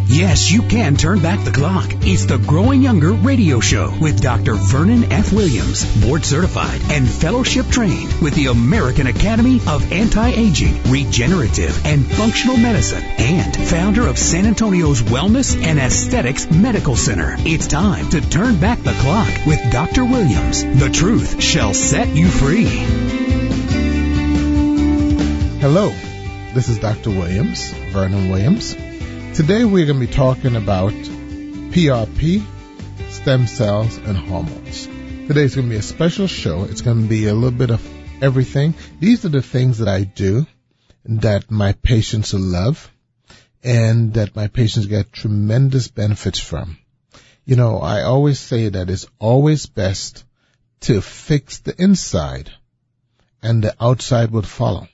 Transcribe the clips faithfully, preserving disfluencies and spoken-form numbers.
Yes, you can turn back the clock. It's the Growing Younger radio show with Doctor Vernon F. Williams, board certified and fellowship trained with the American Academy of Anti-Aging, Regenerative and Functional Medicine, and founder of San Antonio's Wellness and Aesthetics Medical Center. It's time to turn back the clock with Doctor Williams. The truth shall set you free. Hello, this is Doctor Williams, Vernon Williams. Today we're going to be talking about P R P, stem cells, and hormones. Today's going to be a special show. It's going to be a little bit of everything. These are the things that I do that my patients love and that my patients get tremendous benefits from. You know, I always say that it's always best to fix the inside and the outside would follow.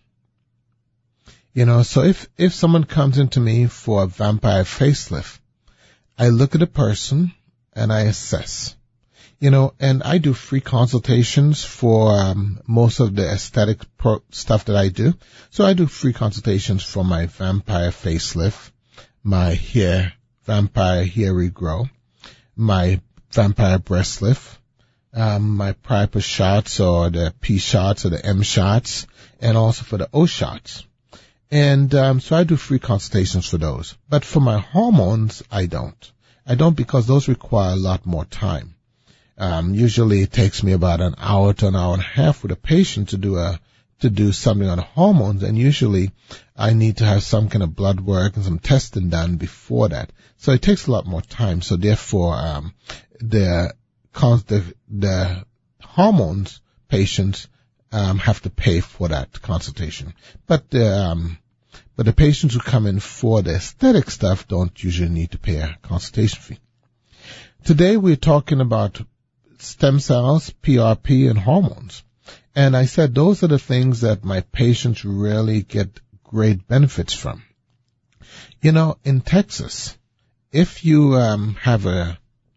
You know, so if, if someone comes into me for a vampire facelift, I look at the person and I assess. You know, and I do free consultations for um, most of the aesthetic pro- stuff that I do. So I do free consultations for my vampire facelift, my hair, vampire hair regrow, my vampire breast lift, um, my Priapus shots or the P shots or the M shots, and also for the O shots. And um, so I do free consultations for those. But for my hormones, I don't. I don't because those require a lot more time. Um, usually it takes me about an hour to an hour and a half with a patient to do a to do something on hormones, and usually I need to have some kind of blood work and some testing done before that. So it takes a lot more time. So therefore, um, the the the hormones patients um, have to pay for that consultation. But the um, But the patients who come in for the aesthetic stuff don't usually need to pay a consultation fee. Today we're talking about stem cells, P R P, and hormones. And I said those are the things that my patients really get great benefits from. You know, in Texas, if you um, have a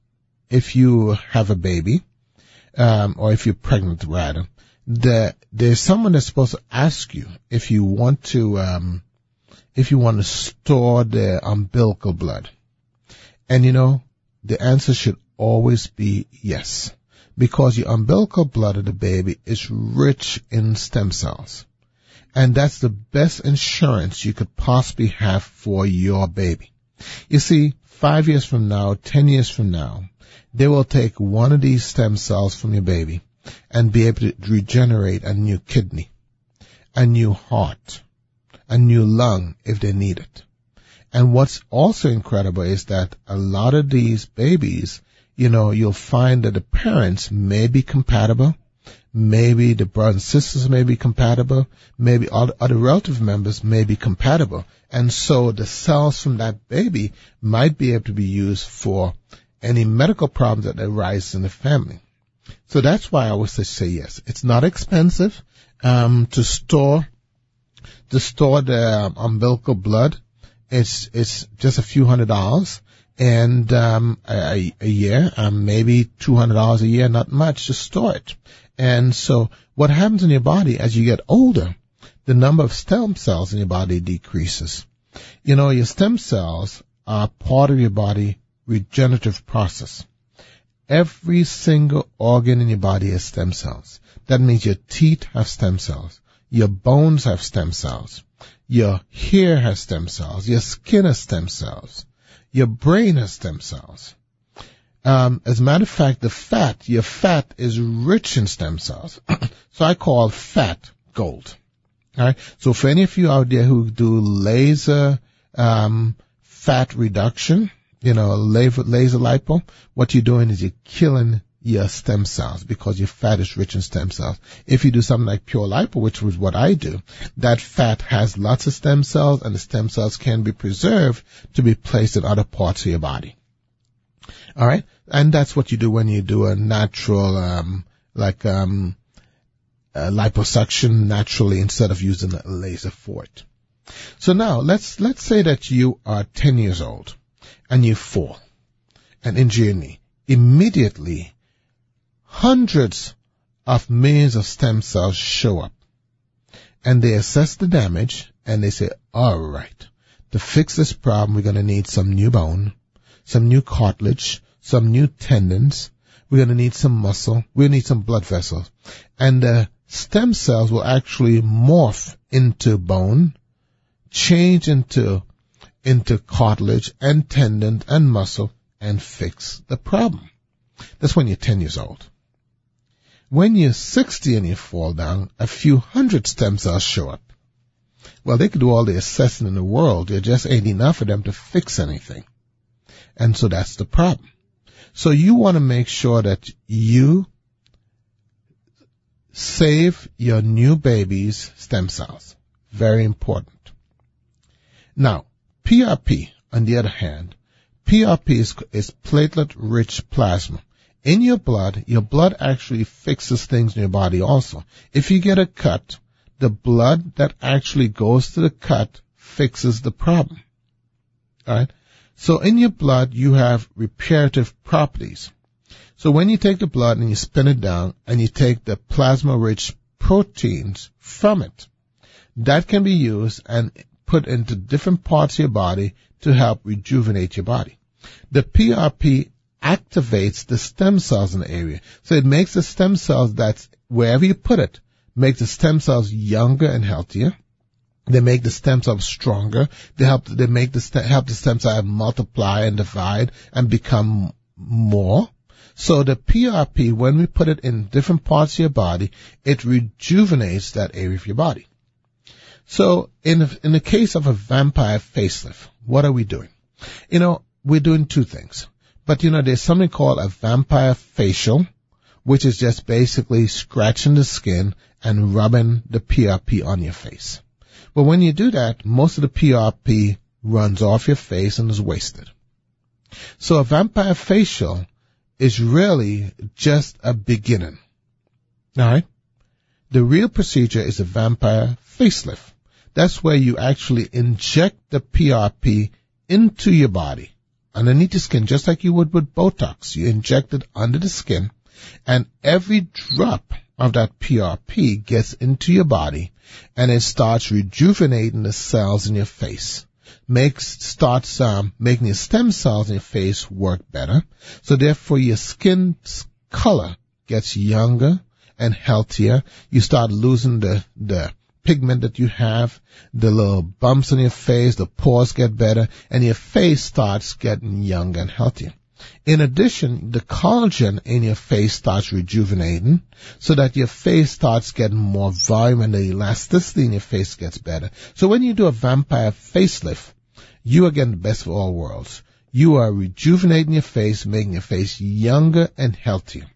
if you have a baby, um, or if you're pregnant rather, the, there's someone that's supposed to ask you if you want to um, if you want to store the umbilical blood. And you know, the answer should always be yes, because your umbilical blood of the baby is rich in stem cells. And that's the best insurance you could possibly have for your baby. You see, five years from now, ten years from now, they will take one of these stem cells from your baby and be able to regenerate a new kidney, a new heart, a new lung if they need it. And what's also incredible is that a lot of these babies, you know, you'll find that the parents may be compatible, maybe the brothers and sisters may be compatible, maybe all the other relative members may be compatible. And so the cells from that baby might be able to be used for any medical problems that arise in the family. So that's why I always say yes. It's not expensive um, to store to store the um, umbilical blood. It's it's just a few hundred dollars, and um, a, a year, um, maybe two hundred dollars a year, not much to store it. And so what happens in your body as you get older, the number of stem cells in your body decreases. You know, your stem cells are part of your body regenerative process. Every single organ in your body has stem cells. That means your teeth have stem cells. Your bones have stem cells. Your hair has stem cells. Your skin has stem cells. Your brain has stem cells. Um, as a matter of fact, the fat, your fat is rich in stem cells. So I call fat gold. All right. So for any of you out there who do laser um, fat reduction, you know, laser, laser lipo, what you're doing is you're killing your stem cells because your fat is rich in stem cells. If you do something like pure lipo, which was what I do, that fat has lots of stem cells, and the stem cells can be preserved to be placed in other parts of your body. All right, and that's what you do when you do a natural, um, like um, a liposuction naturally instead of using a laser for it. So now let's let's say that you are ten years old and you fall and injure your knee. Immediately, hundreds of millions of stem cells show up, and they assess the damage and they say, all right, To fix this problem, we're going to need some new bone, some new cartilage, some new tendons. We're going to need some muscle. We'll need some blood vessels. And the stem cells will actually morph into bone, change into, into cartilage and tendon and muscle, and fix the problem. That's when you're ten years old. When you're sixty and you fall down, a few hundred stem cells show up. Well, they could do all the assessing in the world. There just ain't enough of them to fix anything. And so that's the problem. So you want to make sure that you save your new baby's stem cells. Very important. Now, P R P, on the other hand, P R P is, is platelet-rich plasma. In your blood, your blood actually fixes things in your body also. If you get a cut, the blood that actually goes to the cut fixes the problem. All right? So in your blood, you have reparative properties. So when you take the blood and you spin it down and you take the plasma-rich proteins from it, that can be used and put into different parts of your body to help rejuvenate your body. The P R P activates the stem cells in the area. So it makes the stem cells that's wherever you put it, make the stem cells younger and healthier. They make the stem cells stronger. They help, they make the, st- help the stem cells multiply and divide and become more. So the P R P, when we put it in different parts of your body, it rejuvenates that area of your body. So in, in the case of a vampire facelift, what are we doing? You know, we're doing two things. But, you know, there's something called a vampire facial, which is just basically scratching the skin and rubbing the P R P on your face. But when you do that, most of the P R P runs off your face and is wasted. So a vampire facial is really just a beginning. All right? The real procedure is a vampire facelift. That's where you actually inject the P R P into your body, underneath the skin, just like you would with Botox. You inject it under the skin, and every drop of that P R P gets into your body, and it starts rejuvenating the cells in your face. Makes starts um, making your stem cells in your face work better. So therefore, your skin's color gets younger and healthier. You start losing the the pigment that you have, the little bumps on your face, the pores get better, and your face starts getting younger and healthier. In addition, the collagen in your face starts rejuvenating so that your face starts getting more volume and the elasticity in your face gets better. So when you do a vampire facelift, you are getting the best of all worlds. You are rejuvenating your face, making your face younger and healthier.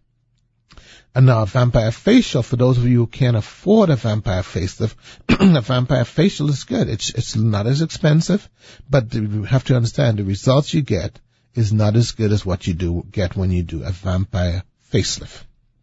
And now a vampire facial, for those of you who can't afford a vampire facelift, a vampire facial is good. It's, it's not as expensive, but you have to understand the results you get is not as good as what you do get when you do a vampire facelift.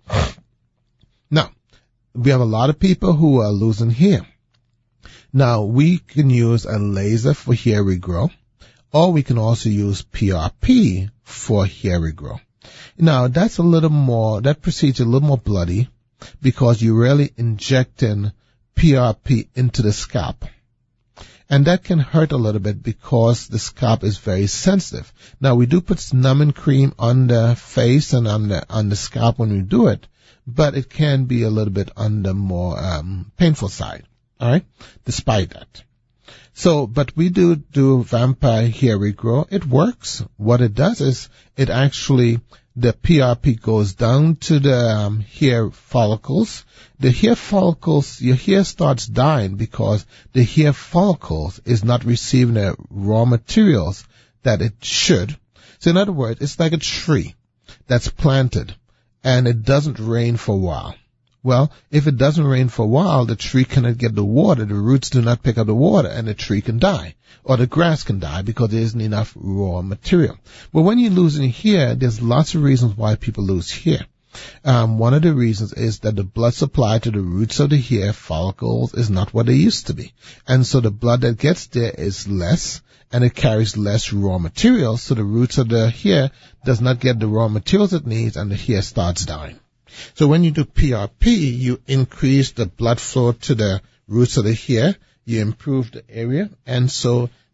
Now, we have a lot of people who are losing hair. Now, we can use a laser for hair regrowth, or we can also use P R P for hair regrowth. Now, that's a little more, that procedure a little more bloody because you're really injecting P R P into the scalp. And that can hurt a little bit because the scalp is very sensitive. Now, we do put numbing cream on the face and on the, on the scalp when we do it, but it can be a little bit on the more um, painful side. All right? Despite that. So, but we do do vampire hair regrowth. It works. What it does is it actually, the P R P goes down to the um, hair follicles. The hair follicles, your hair starts dying because the hair follicles is not receiving the raw materials that it should. So in other words, it's like a tree that's planted and it doesn't rain for a while. Well, if it doesn't rain for a while, the tree cannot get the water. The roots do not pick up the water, and the tree can die. Or the grass can die because there isn't enough raw material. But when you're losing hair, there's lots of reasons why people lose hair. Um, one of the reasons is that the blood supply to the roots of the hair follicles is not what they used to be. And so the blood that gets there is less, and it carries less raw materials, so the roots of the hair does not get the raw materials it needs, and the hair starts dying. So when you do P R P, you increase the blood flow to the roots of the hair, you improve the area, and so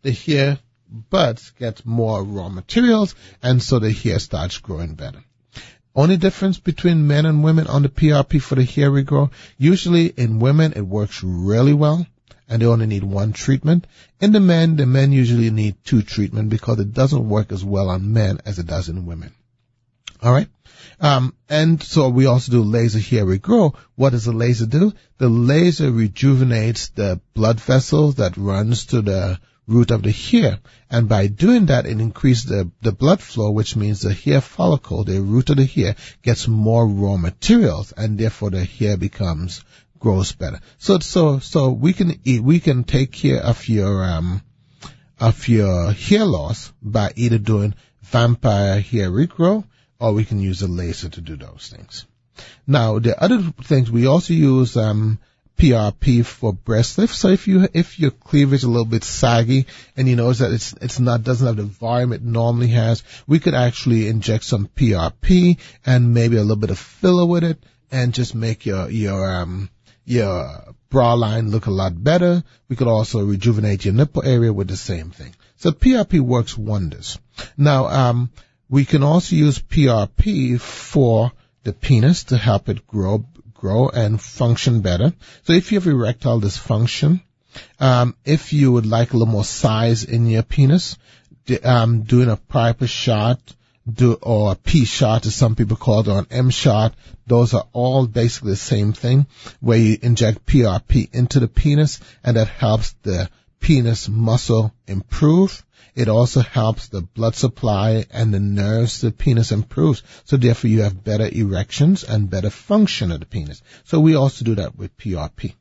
the hair buds get more raw materials, and so the hair starts growing better. Only difference between men and women on the P R P for the hair regrow, usually in women it works really well, and they only need one treatment. In the men, the men usually need two treatments because it doesn't work as well on men as it does in women. All right? Um, and so we also do laser hair regrow. What does the laser do? The laser rejuvenates the blood vessels that runs to the root of the hair. And by doing that, it increases the, the blood flow, which means the hair follicle, the root of the hair, gets more raw materials, and therefore the hair becomes, grows better. So, so, so we can eat, we can take care of your, um, of your hair loss by either doing vampire hair regrow, or we can use a laser to do those things. Now, the other things, we also use um P R P for breast lift. So if you if your cleavage is a little bit saggy and you notice that it's it's not doesn't have the volume it normally has, we could actually inject some P R P and maybe a little bit of filler with it, and just make your your um your bra line look a lot better. We could also rejuvenate your nipple area with the same thing. So P R P works wonders. Now, um. We can also use P R P for the penis to help it grow, grow and function better. So if you have erectile dysfunction, um, if you would like a little more size in your penis, um, doing a Piper shot, do, or a P shot as some people call it, or an M shot, those are all basically the same thing, where you inject P R P into the penis, and that helps the penis muscle improve. It also helps the blood supply and the nerves to the penis improves. So therefore you have better erections and better function of the penis. So we also do that with P R P.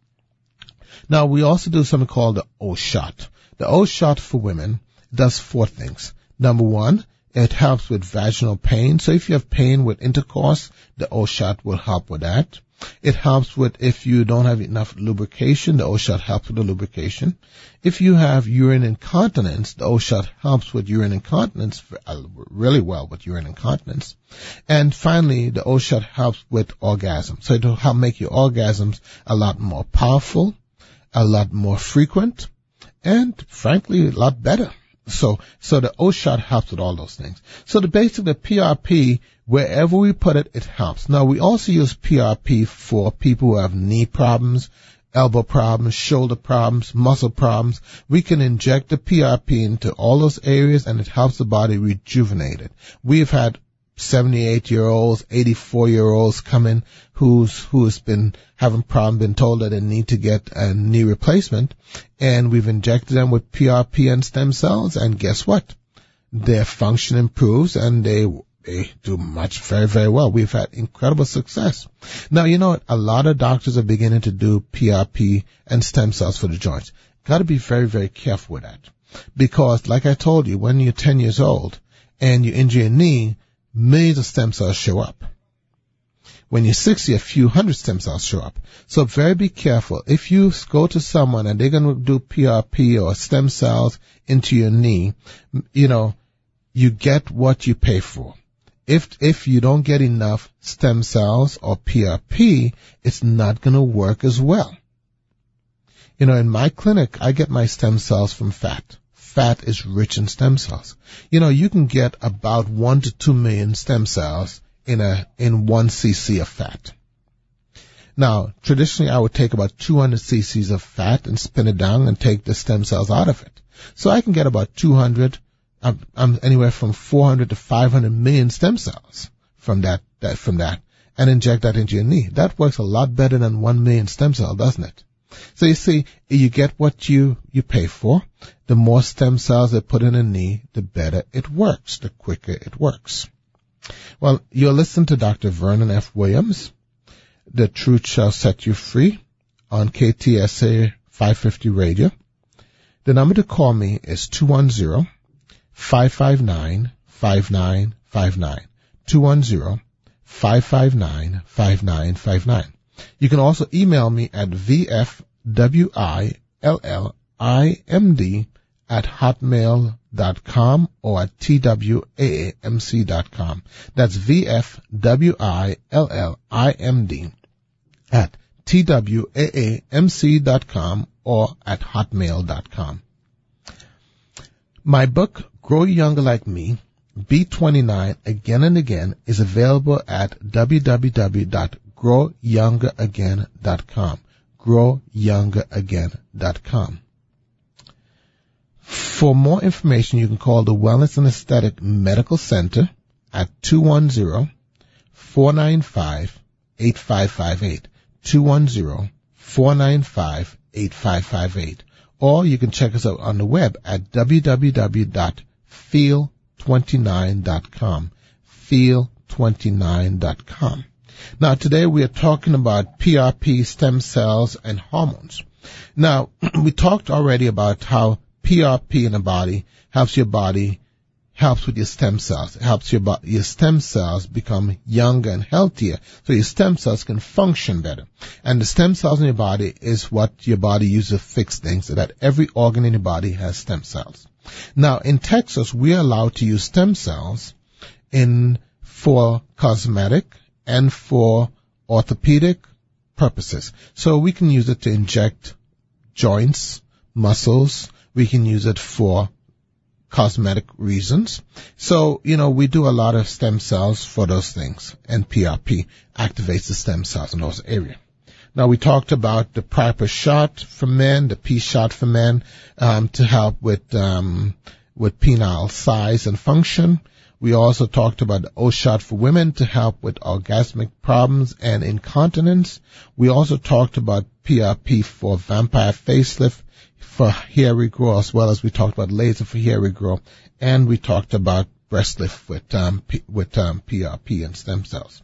Now we also do something called the O-shot. The O-shot for women does four things. Number one, it helps with vaginal pain. So if you have pain with intercourse, the O-shot will help with that. It helps with if you don't have enough lubrication, the O-shot helps with the lubrication. If you have urine incontinence, the O-shot helps with urine incontinence really well with urine incontinence. And finally, the O-shot helps with orgasm. So it will help make your orgasms a lot more powerful, a lot more frequent, and frankly, a lot better. So, so the O-shot helps with all those things. So the basic, the P R P, wherever we put it, it helps. Now we also use P R P for people who have knee problems, elbow problems, shoulder problems, muscle problems. We can inject the P R P into all those areas, and it helps the body rejuvenate it. We've had seventy-eight-year-olds, eighty-four-year-olds come in who's who's been having problem, been told that they need to get a knee replacement, and we've injected them with P R P and stem cells, and guess what? Their function improves, and they they do much very, very well. We've had incredible success. Now, you know what? A lot of doctors are beginning to do P R P and stem cells for the joints. Got to be very, very careful with that, because, like I told you, when you're ten years old and you injure your knee, millions of stem cells show up. When you're sixty, a few hundred stem cells show up. So very be careful. If you go to someone and they're going to do P R P or stem cells into your knee, you know, you get what you pay for. If, if you don't get enough stem cells or P R P, it's not going to work as well. You know, in my clinic, I get my stem cells from fat. Fat is rich in stem cells. You know, you can get about one to two million stem cells in a, in one cc of fat. Now, traditionally I would take about two hundred cc's of fat and spin it down and take the stem cells out of it. So I can get about two hundred, I'm, I'm anywhere from four hundred to five hundred million stem cells from that, that, from that, and inject that into your knee. That works a lot better than one million stem cells, doesn't it? So you see, you get what you, you pay for. The more stem cells they put in a knee, the better it works, the quicker it works. Well, you're listening to Doctor Vernon F. Williams. The Truth Shall Set You Free on K T S A five fifty Radio. The number to call me is two one zero, five five nine, five nine five nine. two one zero, five five nine, five nine five nine. You can also email me at v f w i l l i m d at hotmail dot com or at t w a a m c dot com. That's v f w i l l i m d at t w a a m c dot com or at hotmail dot com. My book, Grow Younger Like Me, B twenty-nine Again and Again, is available at w w w dot grow younger again dot com. grow younger again dot com. For more information, you can call the Wellness and Aesthetic Medical Center at two one zero, four nine five, eight five five eight. two one zero, four nine five, eight five five eight. Or you can check us out on the web at w w w dot feel twenty-nine dot com. feel twenty-nine dot com. Now, today we are talking about P R P, stem cells, and hormones. Now, we talked already about how P R P in the body helps your body, helps with your stem cells. It helps your, your stem cells become younger and healthier, so your stem cells can function better. And the stem cells in your body is what your body uses to fix things, so that every organ in your body has stem cells. Now, in Texas, we are allowed to use stem cells in for cosmetic and for orthopedic purposes. So we can use it to inject joints, muscles. We can use it for cosmetic reasons. So, you know, we do a lot of stem cells for those things, and P R P activates the stem cells in those areas. Now, we talked about the PrEP shot for men, the P shot for men, um, to help with, um, with penile size and function. We also talked about the O shot for women to help with orgasmic problems and incontinence. We also talked about P R P for vampire facelift, for hair regrowth, as well as we talked about laser for hair regrowth, and we talked about breast lift with, um, P, with, um, P R P and stem cells.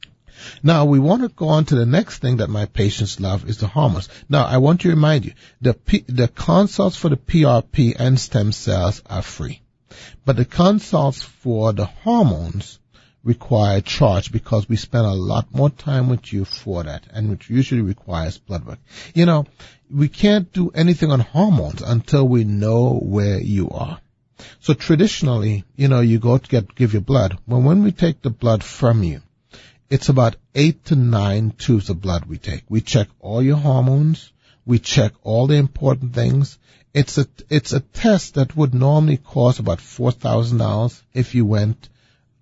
Now, we want to go on to the next thing that my patients love is the hormones. Now, I want to remind you, the P, the consults for the P R P and stem cells are free. But the consults for the hormones require charge, because we spend a lot more time with you for that, and which usually requires blood work. You know, we can't do anything on hormones until we know where you are. So traditionally, you know, you go to get give your blood. Well, when we take the blood from you, it's about eight to nine tubes of blood we take. We check all your hormones. We check all the important things. It's a, it's a test that would normally cost about four thousand dollars if you went,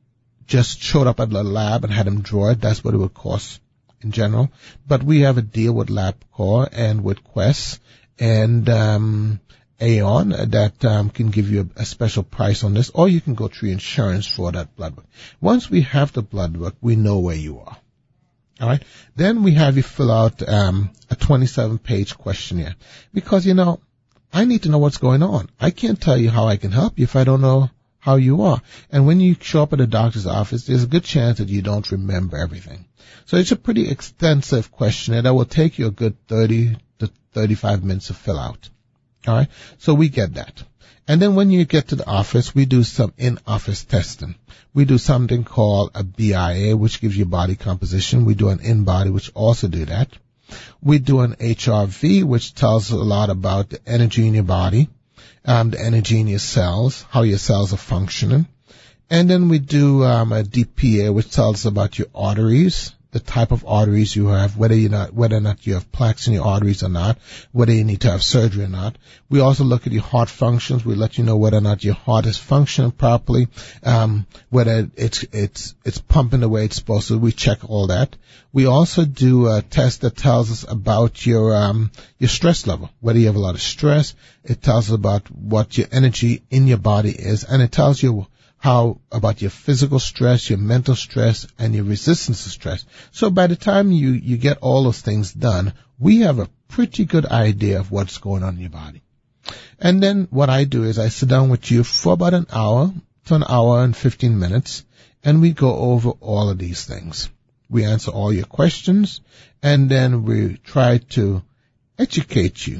just showed up at the lab and had them draw it. That's what it would cost in general. But we have a deal with LabCorp and with Quest and, um, Aon that um, can give you a, a special price on this, or you can go through insurance for that blood work. Once we have the blood work, we know where you are. All right. Then we have you fill out um, a twenty-seven page questionnaire, because, you know, I need to know what's going on. I can't tell you how I can help you if I don't know how you are. And when you show up at a doctor's office, there's a good chance that you don't remember everything. So it's a pretty extensive questionnaire that will take you a good thirty to thirty-five minutes to fill out. All right. So we get that. And then when you get to the office, we do some in-office testing. We do something called a B I A, which gives you body composition. We do an in-body, which also do that. We do an H R V, which tells a lot about the energy in your body, um, the energy in your cells, how your cells are functioning. And then we do um, a D P A, which tells us about your arteries, the type of arteries you have, whether you not whether or not you have plaques in your arteries or not, whether you need to have surgery or not. We also look at your heart functions. We let you know whether or not your heart is functioning properly, um, whether it's it's it's pumping the way it's supposed to. We check all that. We also do a test that tells us about your um your stress level, whether you have a lot of stress. It tells us about what your energy in your body is, and it tells you how about your physical stress, your mental stress, and your resistance to stress. So by the time you, you get all those things done, we have a pretty good idea of what's going on in your body. And then what I do is I sit down with you for about an hour to an hour and fifteen minutes, and we go over all of these things. We answer all your questions, and then we try to educate you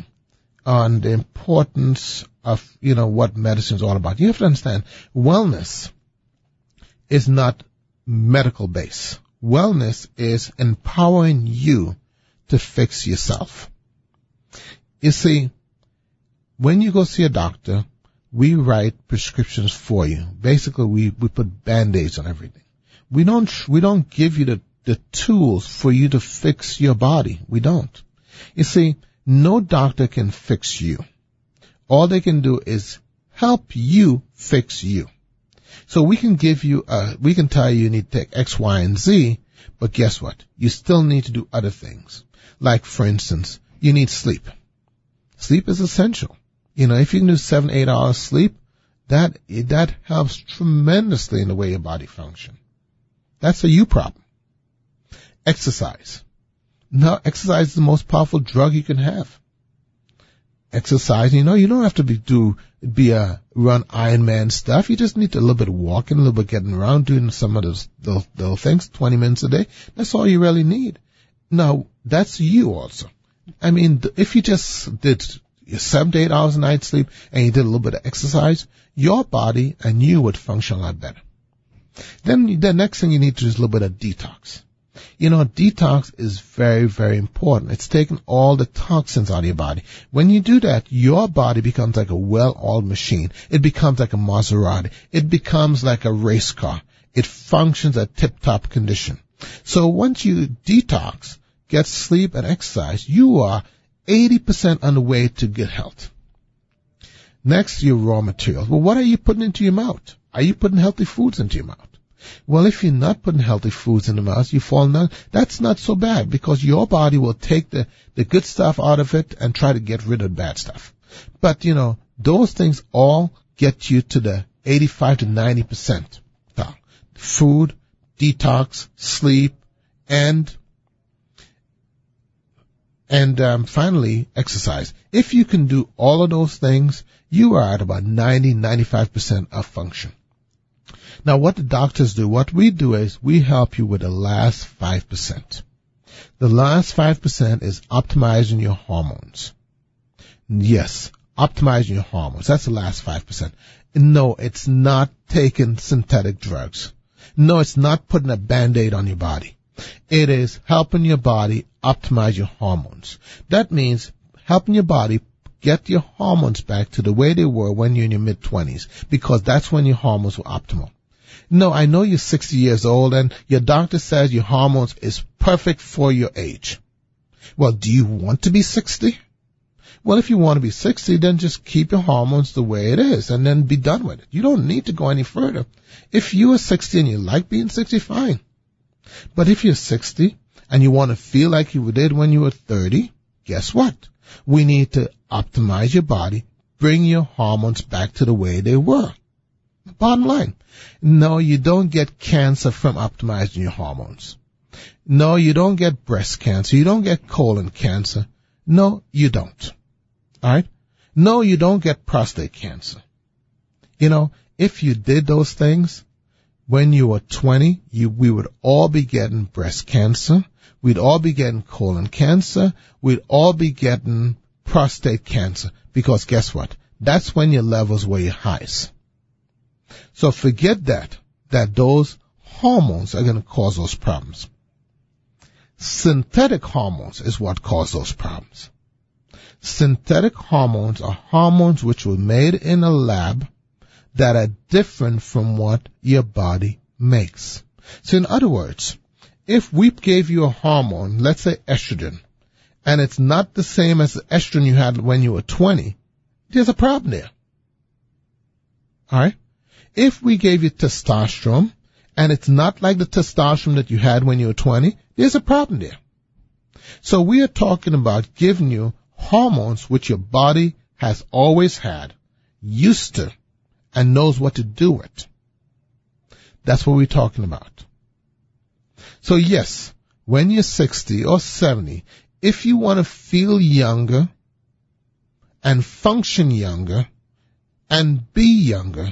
on the importance of, you know, what medicine is all about. You have to understand, wellness is not medical based. Wellness is empowering you to fix yourself. You see, when you go see a doctor, we write prescriptions for you. Basically, we, we put Band-Aids on everything. We don't, we don't give you the, the tools for you to fix your body. We don't. You see, no doctor can fix you. All they can do is help you fix you. So we can give you, uh, we can tell you you need to take X, Y, and Z, but guess what? You still need to do other things. Like, for instance, you need sleep. Sleep is essential. You know, if you can do seven, eight hours sleep, that, that helps tremendously in the way your body functions. That's a you problem. Exercise. Now, exercise is the most powerful drug you can have. Exercise, you know, you don't have to be do be a run Ironman stuff. You just need to, a little bit of walking, a little bit getting around, doing some of those those, those things, twenty minutes a day. That's all you really need. Now, that's you also. I mean, if you just did seven to eight hours a night sleep and you did a little bit of exercise, your body and you would function a lot better. Then the next thing you need to do is a little bit of detox. You know, detox is very, very important. It's taking all the toxins out of your body. When you do that, your body becomes like a well-oiled machine. It becomes like a Maserati. It becomes like a race car. It functions at tip-top condition. So once you detox, get sleep and exercise, you are eighty percent on the way to good health. Next, your raw materials. Well, what are you putting into your mouth? Are you putting healthy foods into your mouth? Well, if you're not putting healthy foods in the mouth, you fall down. That's not so bad because your body will take the, the good stuff out of it and try to get rid of the bad stuff. But, you know, those things all get you to the eighty-five to ninety percent. Food, detox, sleep, and and um, finally, exercise. If you can do all of those things, you are at about ninety, ninety-five percent of function. Now, what the doctors do, what we do is we help you with the last five percent. The last five percent is optimizing your hormones. Yes, optimizing your hormones. That's the last five percent. No, it's not taking synthetic drugs. No, it's not putting a Band-Aid on your body. It is helping your body optimize your hormones. That means helping your body get your hormones back to the way they were when you're in your mid-twenties, because that's when your hormones were optimal. No, I know you're sixty years old and your doctor says your hormones is perfect for your age. Well, do you want to be sixty? Well, if you want to be sixty, then just keep your hormones the way it is and then be done with it. You don't need to go any further. If you are sixty and you like being sixty, fine. But if you're sixty and you want to feel like you did when you were thirty, guess what? We need to optimize your body, bring your hormones back to the way they were. Bottom line. No, you don't get cancer from optimizing your hormones. No, you don't get breast cancer. You don't get colon cancer. No, you don't. All right? No, you don't get prostate cancer. You know, if you did those things when you were twenty, you, we would all be getting breast cancer. We'd all be getting colon cancer. We'd all be getting prostate cancer. Because guess what? That's when your levels were your highest. So forget that, that those hormones are going to cause those problems. Synthetic hormones is what cause those problems. Synthetic hormones are hormones which were made in a lab that are different from what your body makes. So in other words, if we gave you a hormone, let's say estrogen, and it's not the same as the estrogen you had when you were twenty, there's a problem there. All right? If we gave you testosterone, and it's not like the testosterone that you had when you were twenty, there's a problem there. So we are talking about giving you hormones which your body has always had, used to, and knows what to do with. That's what we're talking about. So yes, when you're sixty or seventy, if you want to feel younger and function younger and be younger,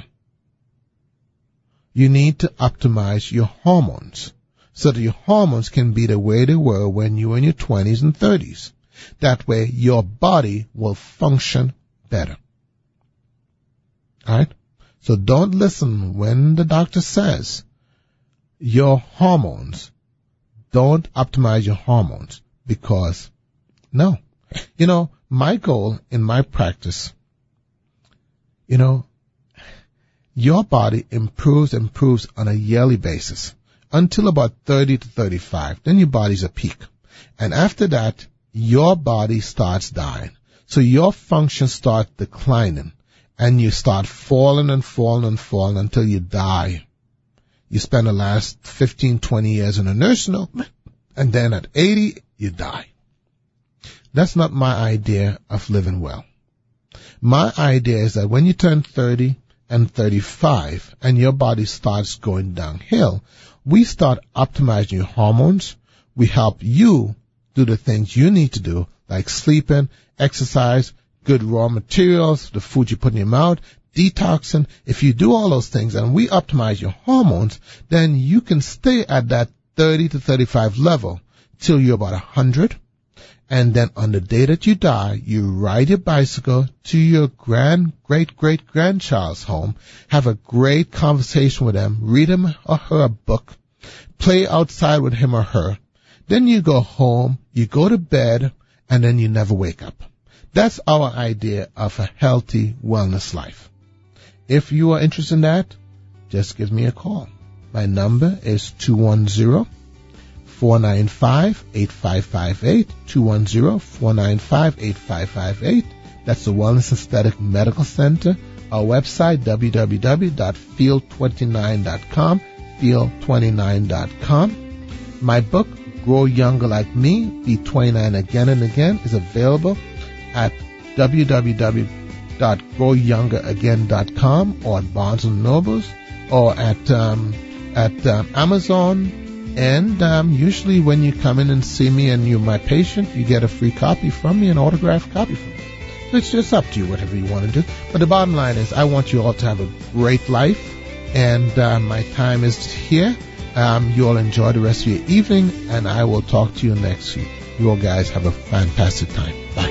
you need to optimize your hormones so that your hormones can be the way they were when you were in your twenties and thirties. That way your body will function better. All right? So don't listen when the doctor says your hormones, don't optimize your hormones, because no. You know, my goal in my practice, you know, your body improves, improves on a yearly basis until about thirty to thirty-five. Then your body's a peak. And after that, your body starts dying. So your functions start declining. and you start falling and falling and falling until you die. You spend the last fifteen, twenty years in a nursing home, and then at eighty, you die. That's not my idea of living well. My idea is that when you turn thirty and thirty-five and your body starts going downhill, we start optimizing your hormones. We help you do the things you need to do, like sleeping, exercise, good raw materials, the food you put in your mouth, detoxing. If you do all those things and we optimize your hormones, then you can stay at that thirty to thirty-five level till you're about one hundred. And then on the day that you die, you ride your bicycle to your grand, great, great grandchild's home, have a great conversation with them, read him or her a book, play outside with him or her. Then you go home, you go to bed, and then you never wake up. That's our idea of a healthy wellness life. If you are interested in that, just give me a call. My number is two one zero, four nine five, eight five five eight, two one zero, four nine five, eight five five eight. That's the Wellness Aesthetic Medical Center. Our website, w w w dot field twenty-nine dot com, field twenty-nine dot com. My book, Grow Younger Like Me, Be twenty-nine Again and Again, is available at w w w dot grow younger again dot com or at Barnes and Nobles or at um, at um, Amazon. And um, usually when you come in and see me and you're my patient, you get a free copy from me, an autographed copy from me. So it's just up to you, whatever you want to do. But the bottom line is I want you all to have a great life, and uh, my time is here. Um, you all enjoy the rest of your evening, and I will talk to you next week. You all guys have a fantastic time. Bye.